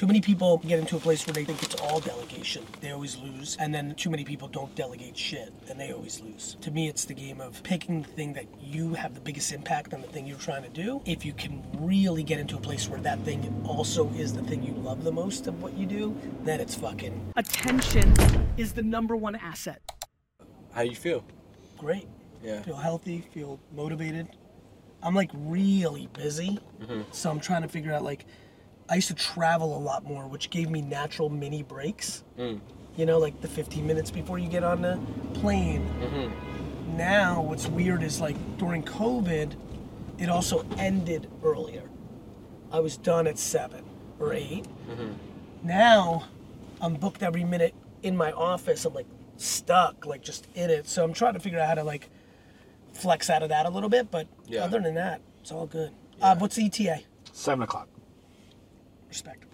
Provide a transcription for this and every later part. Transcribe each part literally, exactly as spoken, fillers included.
Too many people get into a place where they think it's all delegation. They always lose. And then too many people don't delegate shit, and they always lose. To me, it's the game of picking the thing that you have the biggest impact on the thing you're trying to do. If you can really get into a place where that thing also is the thing you love the most of what you do, then it's fucking... Attention is the number one asset. How you feel? Great. Yeah. Feel healthy, feel motivated. I'm like really busy, mm-hmm. so I'm trying to figure out like... I used to travel a lot more, which gave me natural mini breaks. Mm. You know, like the fifteen minutes before you get on the plane. Mm-hmm. Now, what's weird is like during COVID, it also ended earlier. I was done at seven or eight. Mm-hmm. Now, I'm booked every minute in my office. I'm like stuck, like just in it. So I'm trying to figure out how to like flex out of that a little bit. But yeah. Other than that, it's all good. Yeah. Uh, what's the E T A? Seven o'clock. Respect.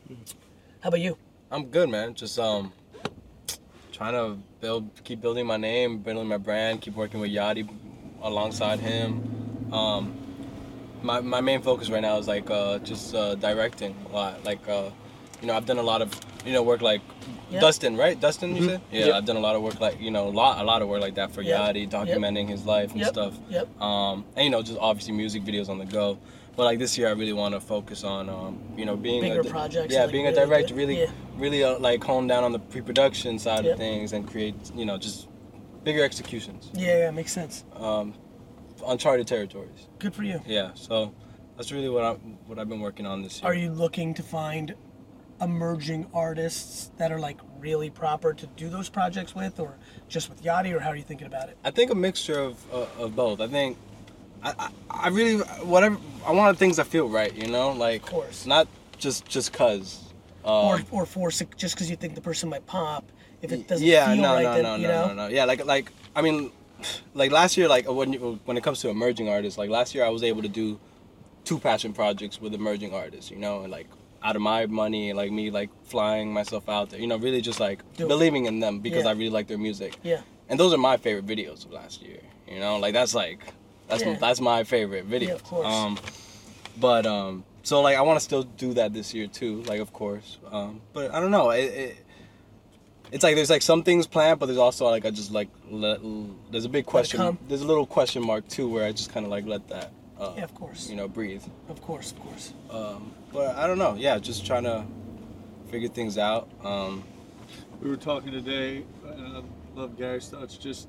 How about you? I'm good, man. Just um, trying to build, keep building my name, building my brand, keep working with Yachty alongside him. Um, my my main focus right now is like uh, just uh, directing a lot. Like uh, you know, I've done a lot of you know work like yep. Dustin, right? Dustin, you mm-hmm. said? Yeah, yep. I've done a lot of work like you know a lot a lot of work like that for yep. Yachty, documenting yep. his life and yep. stuff. Yep. Um, and you know, just obviously music videos on the go. But like this year, I really want to focus on, um, you know, being bigger a, projects. Yeah, like being really a director, good. really, yeah. really uh, like hone down on the pre-production side yep. of things and create, you know, just bigger executions. Yeah, yeah, makes sense. Um, uncharted territories. Good for you. Yeah, so that's really what I what I've been working on this year. Are you looking to find emerging artists that are like really proper to do those projects with, or just with Yachty, or how are you thinking about it? I think a mixture of uh, of both. I think. I, I, I really, whatever, I want things that feel right, you know? Like, of course. Not just just cause. Um, or or force it just because you think the person might pop. If it doesn't yeah, feel no, right, no, then, no, you no, know? no, no. Yeah, like, like I mean, like last year, like when you, when it comes to emerging artists, like last year I was able to do two passion projects with emerging artists, you know? And like, out of my money, like me, like flying myself out there, you know, really just like Do believing it. in them because yeah. I really like their music. Yeah. And those are my favorite videos of last year, you know? Like, that's like... That's yeah. that's my favorite video. Yeah, of course. Um, but um, so like I want to still do that this year too. Like of course. Um, but I don't know. It, it it's like there's like some things planned, but there's also like I just like let, there's a big question. There's a little question mark too where I just kind of like let that. Uh, yeah, of course. You know, breathe. Of course, of course. Um, but I don't know. Yeah, just trying to figure things out. Um, we were talking today, and I love Gary's thoughts. Just.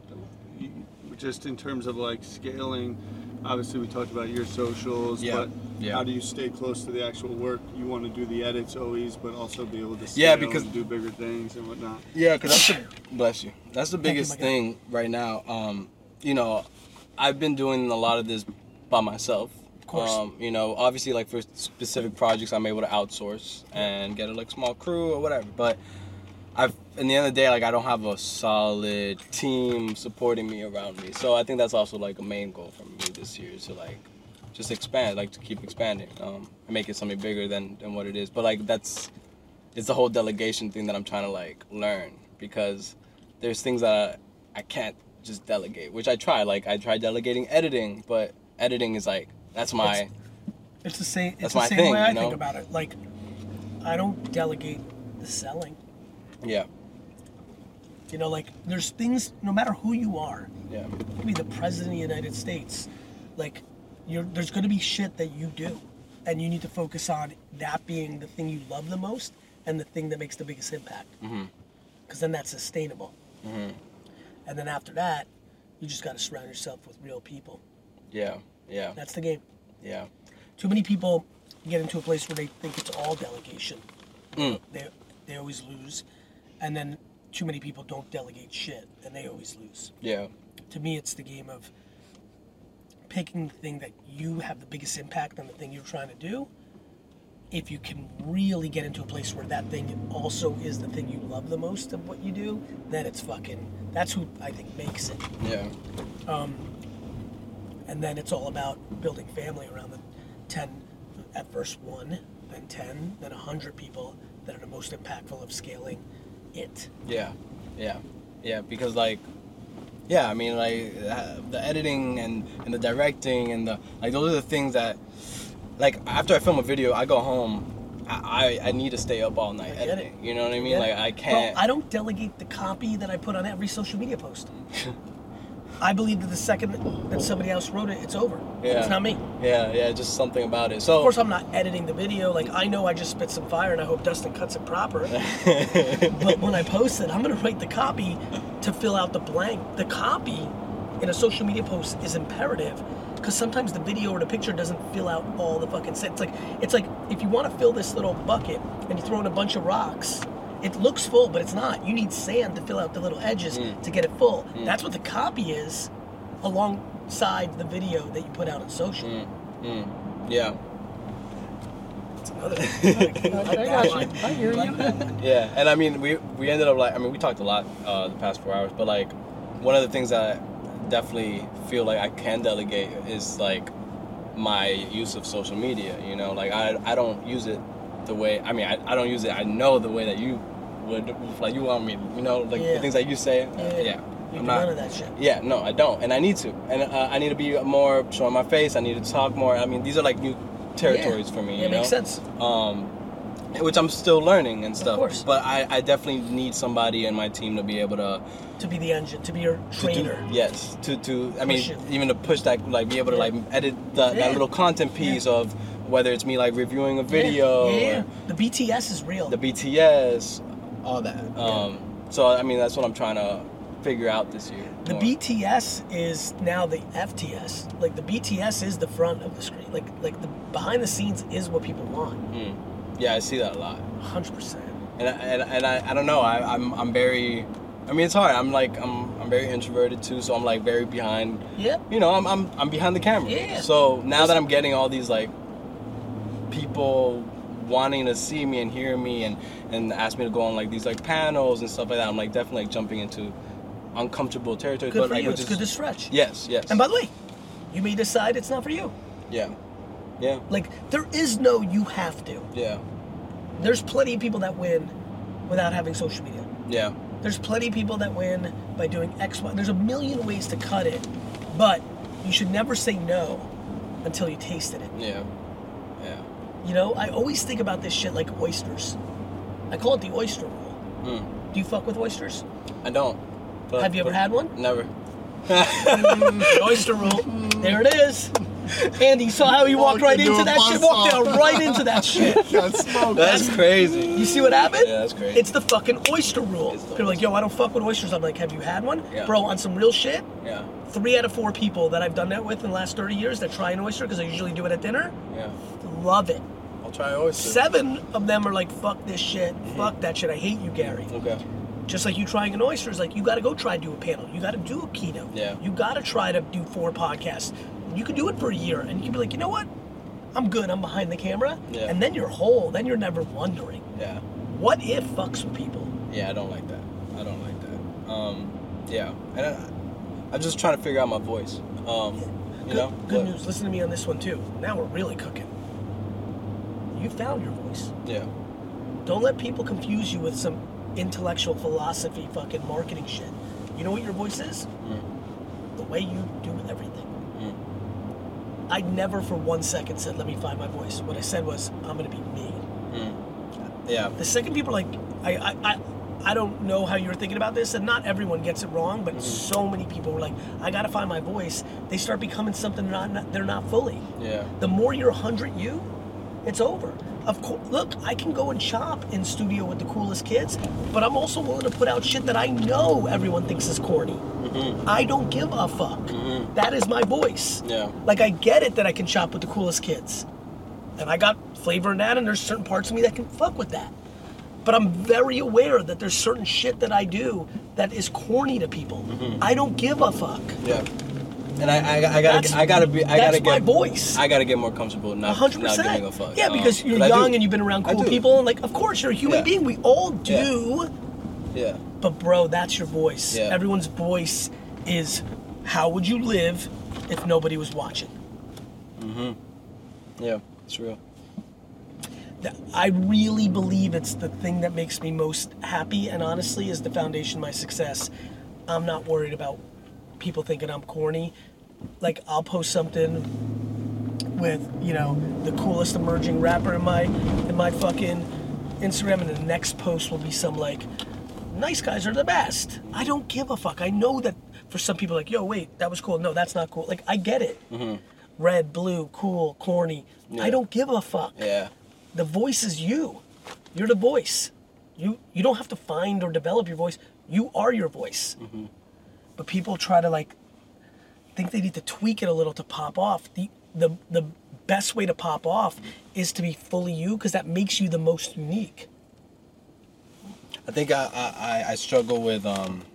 Just in terms of like scaling, obviously we talked about your socials, yeah. but yeah. how do you stay close to the actual work? You want to do the edits always, but also be able to scale yeah, because, and do bigger things and whatnot. Yeah, because that's the, bless you. That's the biggest thing right now. Um, you know, I've been doing a lot of this by myself. Of course. Um, you know, obviously like for specific projects I'm able to outsource and get a like small crew or whatever, but I've, in the end of the day, like I don't have a solid team supporting me around me. So I think that's also like a main goal for me this year is to like just expand, like to keep expanding, um, and make it something bigger than, than what it is. But like that's, it's the whole delegation thing that I'm trying to like learn because there's things that I, I can't just delegate, which I try. Like I try delegating editing, but editing is like, that's my, it's, it's the same, it's that's the my same thing, way I you know? think about it. Like I don't delegate the selling. Yeah. You know, like, there's things, no matter who you are, yeah. you could be the president of the United States, like, you're, there's going to be shit that you do, and you need to focus on that being the thing you love the most and the thing that makes the biggest impact. Because mm-hmm. then that's sustainable. Mm-hmm. And then after that, you just got to surround yourself with real people. Yeah, yeah. That's the game. Yeah. Too many people get into a place where they think it's all delegation. Mm. They, they always lose. And then too many people don't delegate shit, and they always lose. Yeah. To me, it's the game of picking the thing that you have the biggest impact on the thing you're trying to do. If you can really get into a place where that thing also is the thing you love the most of what you do, then it's fucking, that's who I think makes it. Yeah. Um, and then it's all about building family around the ten, at first one, then ten, then one hundred people that are the most impactful of scaling it. Yeah, yeah, yeah, because like, yeah, I mean like uh, the editing and, and the directing and the, like those are the things that, like after I film a video, I go home I, I need to stay up all night editing. You know what I mean? Like, I can't. Bro, I don't delegate the copy that I put on every social media post. I believe that the second that somebody else wrote it, it's over. Yeah. It's not me. Yeah, yeah, just something about it. So of course I'm not editing the video. Like, I know I just spit some fire and I hope Dustin cuts it proper. But when I post it, I'm gonna write the copy to fill out the blank. The copy in a social media post is imperative because sometimes the video or the picture doesn't fill out all the fucking set. It's like it's like if you want to fill this little bucket and you throw in a bunch of rocks, it looks full, but it's not. You need sand to fill out the little edges mm. to get it full. Mm. That's what the copy is, alongside the video that you put out on social. Mm. Mm. Yeah. That's another thing. I, I, I got you. I hear you. Yeah, and I mean, we we ended up like, I mean, we talked a lot uh, the past four hours, but like, one of the things that I definitely feel like I can delegate is like my use of social media. You know, like I I don't use it the way, I mean, I, I don't use it, I know the way that you would, like you want me, you know, like yeah. the things that you say. Yeah. Uh, yeah. You I'm do not, none of that shit. Yeah, no, I don't, and I need to, and uh, I need to be more showing my face. I need to talk more. I mean, these are like new territories yeah. for me. Yeah, you it know? makes sense. Um, which I'm still learning and stuff. Of course. But I, I definitely need somebody in my team to be able to to be the engine, to be your trainer. To do, yes, to to I mean, push it. even to push that, like be able to yeah. like edit the, yeah. that little content piece yeah. of whether it's me like reviewing a video. Yeah, yeah, yeah. The B T S is real. The B T S, all that. Um, yeah. So I mean, that's what I'm trying to figure out this year. The more. B T S is now the F T S. Like the B T S is the front of the screen. Like like the behind the scenes is what people want. Mm. Yeah, I see that a lot. Hundred percent. And I, and and I, I don't know. I I'm I'm very. I mean, it's hard. I'm like I'm I'm very introverted too, so I'm like very behind. Yeah. You know, I'm I'm I'm behind the camera. Yeah. So now that I'm getting all these like people wanting to see me and hear me and and ask me to go on like these like panels and stuff like that, I'm like definitely like jumping into uncomfortable territory. Good but for like you. it's It's good to stretch. Yes, yes. And by the way, you may decide it's not for you. Yeah. Yeah. Like there is no you have to. Yeah. There's plenty of people that win without having social media. Yeah. There's plenty of people that win by doing X, Y. There's a million ways to cut it, but you should never say no until you tasted it. Yeah. Yeah. You know, I always think about this shit like oysters. I call it the oyster rule. Mm. Do you fuck with oysters? I don't. But, Have you ever but had one? Never. mm, oyster rule. There it is. Andy, you saw how he walked right into that shit? Walked down right into that shit. That's smoke. That's crazy. You see what happened? Yeah, that's crazy. It's the fucking oyster rule. People are like, yo, I don't fuck with oysters. I'm like, have you had one? Yeah. Bro, on some real shit, Yeah. three out of four people that I've done that with in the last thirty years that try an oyster, because I usually do it at dinner, Yeah. love it. I'll try oyster. Seven of them are like, fuck this shit. Mm-hmm. Fuck that shit. I hate you, Gary. Okay. Just like you trying an oyster is like, you got to go try to do a panel. You got to do a keynote. Yeah. You got to try to do four podcasts. You could do it for a year, and you can be like, you know what? I'm good. I'm behind the camera. Yeah. And then you're whole. Then you're never wondering. Yeah. What if fucks with people? Yeah, I don't like that. I don't like that. Um, yeah. And I, I'm just trying to figure out my voice. Um, you good, know? Good but, news. Listen to me on this one, too. Now we're really cooking. You found your voice. Yeah. Don't let people confuse you with some intellectual philosophy fucking marketing shit. You know what your voice is? Mm. The way you do everything. Mm. I never for one second said, let me find my voice. What I said was, I'm going to be me. Mm. Yeah. The second people are like, I, I, I, I don't know how you're thinking about this, and not everyone gets it wrong, but mm-hmm. so many people were like, I got to find my voice. They start becoming something they're not, they're not fully. Yeah. The more you're one hundred you, it's over. Of course, look, I can go and chop in studio with the coolest kids, but I'm also willing to put out shit that I know everyone thinks is corny. Mm-hmm. I don't give a fuck. Mm-hmm. That is my voice. Yeah. Like, I get it that I can chop with the coolest kids. And I got flavor in that, and there's certain parts of me that can fuck with that. But I'm very aware that there's certain shit that I do that is corny to people. Mm-hmm. I don't give a fuck. Yeah. And I, I, I gotta, that's, I gotta be, I that's gotta get my voice. I gotta get more comfortable not, one hundred percent. not giving a fuck. Yeah, because um, you're young young and you've been around cool people, and like, of course, you're a human yeah. being. We all do. Yeah. yeah. But bro, that's your voice. Yeah. Everyone's voice is, how would you live if nobody was watching? Mm-hmm. Yeah, it's real. I really believe it's the thing that makes me most happy, and honestly is the foundation of my success. I'm not worried about people thinking I'm corny. Like, I'll post something with, you know, the coolest emerging rapper in my in my fucking Instagram, and the next post will be some like, nice guys are the best. I don't give a fuck. I know that for some people, like, yo, wait, that was cool. No, that's not cool. Like, I get it. Mm-hmm. Red, blue, cool, corny. Yeah. I don't give a fuck. Yeah. The voice is you. You're the voice. You you don't have to find or develop your voice. You are your voice. Mm-hmm. But people try to like think they need to tweak it a little to pop off. The the the best way to pop off is to be fully you, because that makes you the most unique. I think I I, I struggle with um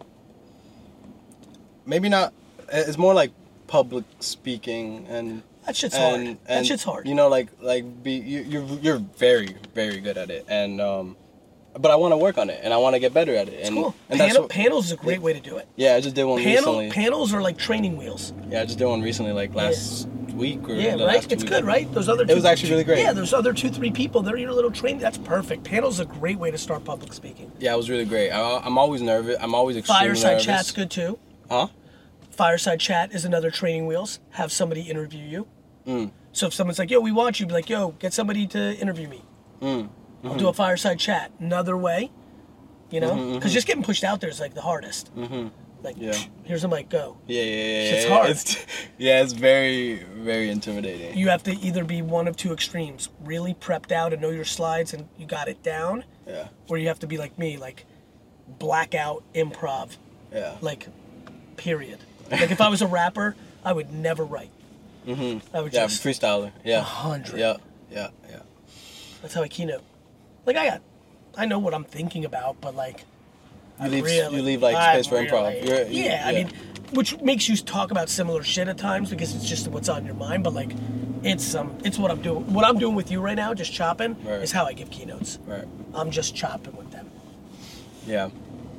maybe not. It's more like public speaking and that shit's and, hard. And, that shit's hard. You know, like like be you, you're you're very very good at it, and um, but I want to work on it, and I want to get better at it. It's and, cool. And Panel, that's what, panels is a great way to do it. Yeah, I just did one Panel, recently. Panels are like training wheels. Yeah, I just did one recently, like last yeah. week or yeah, the right. Last It's two good, weeks. right? Those other two, it was actually really great. Yeah, there's other two, three people. They're your little training. That's perfect. Panels is a great way to start public speaking. Yeah, it was really great. I, I'm always nervous. I'm always extremely Fireside nervous. chat's good too. Huh? Fireside chat is another training wheels. Have somebody interview you. Mm. So if someone's like, yo, we want you, be like, yo, get somebody to interview me. Mm. Mm-hmm. I'll do a fireside chat. Another way, you know? Because mm-hmm, mm-hmm. just getting pushed out there is like the hardest. Mm-hmm. Like, yeah. Here's a mic, go. Yeah, yeah, yeah. Shit's yeah, hard. It's, yeah, it's very, very intimidating. You have to either be one of two extremes. Really prepped out and know your slides and you got it down. Yeah. Or you have to be like me, like blackout improv. Yeah. Like, period. Like if I was a rapper, I would never write. Mm-hmm. I would yeah, just freestyler. Yeah. A hundred. Yeah, yeah, yeah. That's how I keynote. Like I got, I know what I'm thinking about, but like, you I leave really, you leave like I space for really, improv. You're, you, yeah, I mean, which makes you talk about similar shit at times because it's just what's on your mind. But like, it's um, it's what I'm doing. What I'm doing with you right now, just chopping, right. is how I give keynotes. Right. I'm just chopping with them. Yeah.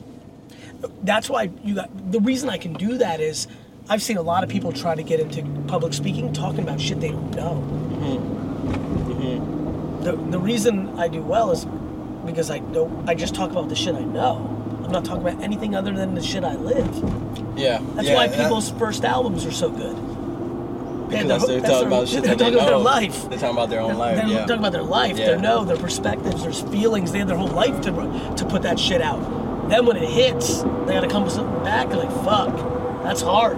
That's why you got. The reason I can do that is, I've seen a lot of people try to get into public speaking talking about shit they don't know. Mm-hmm. Mm-hmm. The the reason I do well is because I don't. I just talk about the shit I know. I'm not talking about anything other than the shit I live. Yeah. That's yeah, why that, people's first albums are so good. Because they're, they're, that's talking their, about shit they're that they talking about know. their life. They're talking about their own they're, life. They're yeah. talking about their life. Yeah. Their know, their perspectives, their feelings. They have their whole life to to put that shit out. Then when it hits, they got to come with something back. They're like, fuck, that's hard.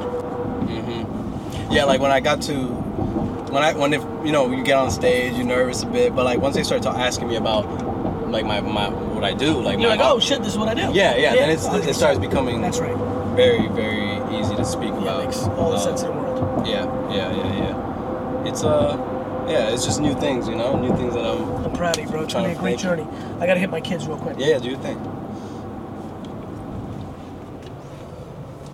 Mm-hmm. Yeah, like when I got to, when I, when if, you know, you get on stage, you're nervous a bit, but like once they start ta- asking me about like my, my, what I do, like you're my, like, oh shit, this is what I do. Yeah, yeah, yeah. Then it's, one hundred percent. it starts becoming that's right. very, very easy to speak yeah, about. It makes all the um, sense in the world. Yeah, yeah, yeah, yeah. It's, uh, yeah, it's just new things, you know, new things that I'm... I'm proud of you, bro. It's going to be a great journey. I got to hit my kids real quick. Yeah, do your thing.